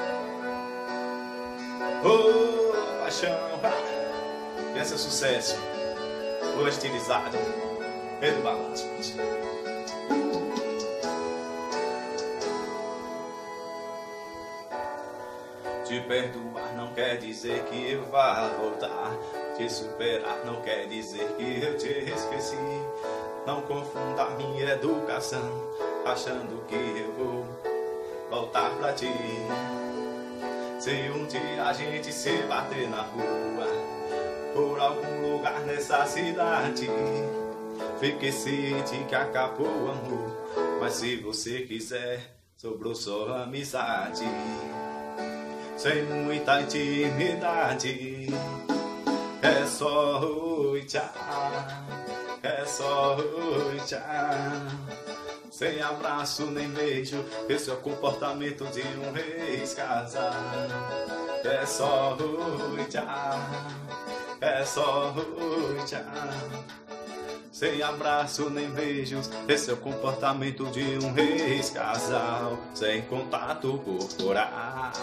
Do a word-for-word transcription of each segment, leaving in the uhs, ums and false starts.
Oh, paixão, esse é o sucesso, o estilizado, Pedro Balanço. Te perdoar não quer dizer que eu vá voltar. Te superar não quer dizer que eu te esqueci. Não confunda minha educação achando que eu vou voltar pra ti. Se um dia a gente se bater na rua, por algum lugar nessa cidade, fique ciente que acabou o amor. Mas se você quiser, sobrou só amizade, sem muita intimidade. É só oi, tchau, é só oi, tchau. Sem abraço nem beijo, esse é o comportamento de um ex-casal. É só oi, tchau, é só oi, tchau. Sem abraço nem beijos, esse é o comportamento de um ex-casal. Sem contato corporal.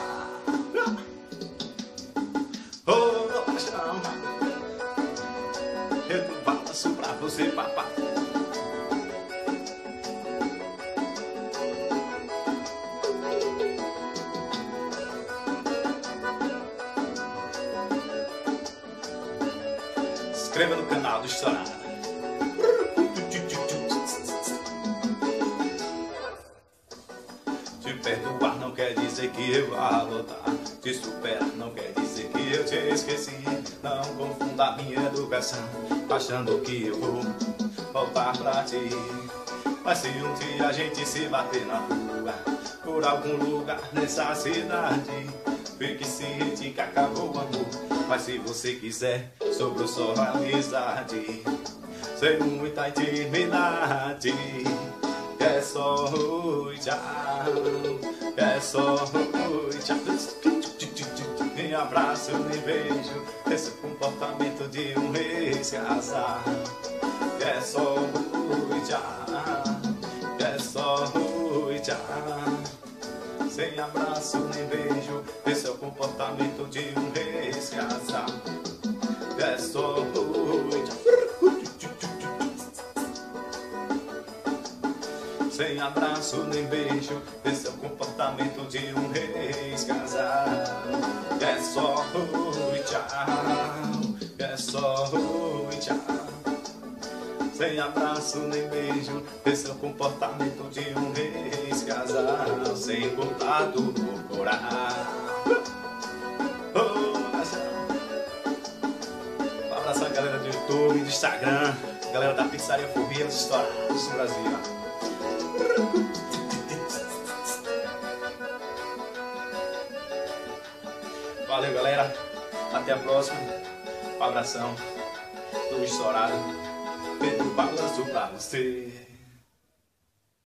Oh, paixão, eu não balanço pra você, papai. Se inscreva no canal do Estourado. Te perdoar não quer dizer que eu vá voltar. Te superar não quer dizer que eu te esqueci. Não confunda minha educação achando que eu vou voltar pra ti. Mas se um dia a gente se bater na rua, por algum lugar nessa cidade, fique ciente que acabou o amor. Mas se você quiser, sobrou só amizade, sem muita intimidade. É só oi, tchau, é só oi, tchau. Nem abraço, nem beijo, esse é o comportamento de um ex-casal. É só oi, tchau, é só oi, tchau. Sem abraço, nem beijo, esse é o comportamento de um ex-casal. É só oi, tchau. Sem abraço nem beijo, esse é o comportamento de um ex-casal. É só oi, tchau, é só oi, tchau. Sem abraço nem beijo, esse é o comportamento de um ex-casal. Sem contato corporal. Oh, um abraço a galera do YouTube, do Instagram, galera da Pizzaria Fobia, dos Estourados do Brasil. Valeu, galera, até a próxima. Um abração do Estourado, Pedro Balanço pra você.